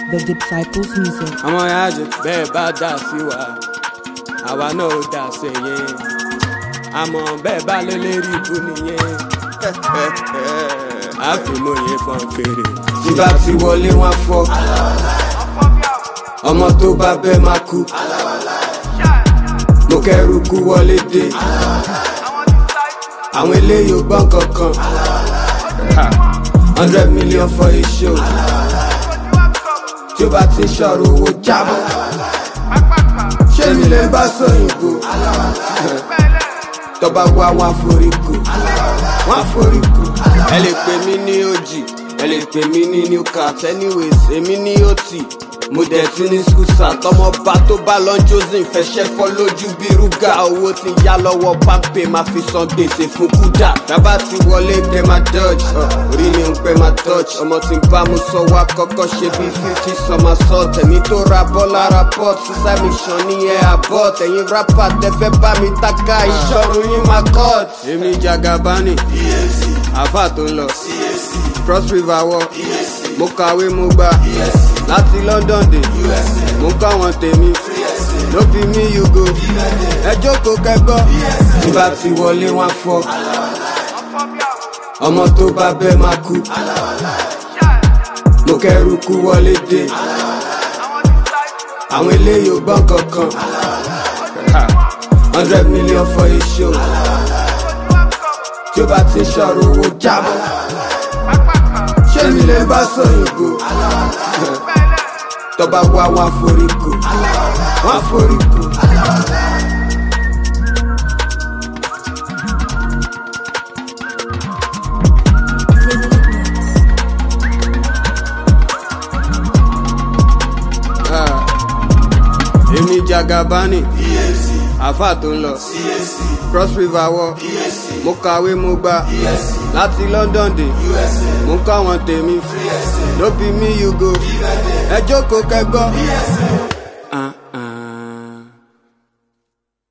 The Disciples Music. Àwọn ìyájọ́ bẹ́ẹ̀ bá dà sí wa àwa náà ò dà sí yẹn àmọ́ bẹ́ẹ̀ bá lélẹ́rìí ibú nìyẹn àfimọ́ yẹn fọ́n fèrè. tí bá ti wọlé wọn fọ́ ọmọ tó bá bẹ́ẹ̀ máa kú mo kẹ́rù kú wọlé dé àwọn eléyìí ò gbọ́n kankan 100 million for a show tí ó bá ti ṣọ̀rọ̀ owó jábọ̀ ṣé mi lè bá sóyìnbó tọ́ba wá wọn àforíkò ẹ lè pè mí ní òjì ẹ lè pè mí ní new cat anyways èmi ní òtì mo dẹ̀ tún ní skúsà tọmọ bá tó bá lọ josin fẹsẹ̀ fọ́ lójú bí rúgà owó ti yá lọ́wọ́ pápẹ́ máa fi san gbèsè fún kúdà tábà ti wọlé kẹ́ máa dodge orí mi ń pẹ́ máa touch ọmọ tí ń bá mu sọ wá kọ́kọ́ ṣe bí 50 sọmọ sọ tẹ̀mí tó ra bọ́ọ̀lù ara port suicide mission ní ẹ̀ àbọ̀ tẹ̀yìn rapper tẹ́fẹ́ bá mi taka ìṣọ̀run yín máa cut. èmi Jagabani àfà tó ń lọ Cross River wọ mo kàwé mo gbà láti London dé mo kọ́ àwọn tèmi ló fi mí you go ẹ jókòó kẹ́gbọ́. tí bá ti wọlé wọn fọ́ ọmọ tó bá bẹ́ẹ̀ máa kú mo kẹ́rù kú wọlé dé àwọn eléyìí ò gbọ́n kankan 100 million for a show tí ó bá ti ṣọ̀rọ̀ owó jábọ̀ ṣé mi lè bá sóyìnbó tọ́ba wá wọn àforíkò èmi Jagabani àfà tó ń lọ Cross River wọ mo kàwé mo gbà láti London dé mo kọ́ àwọn tèmi ló bí mi you go ẹ jókòó kẹ́gbọ́.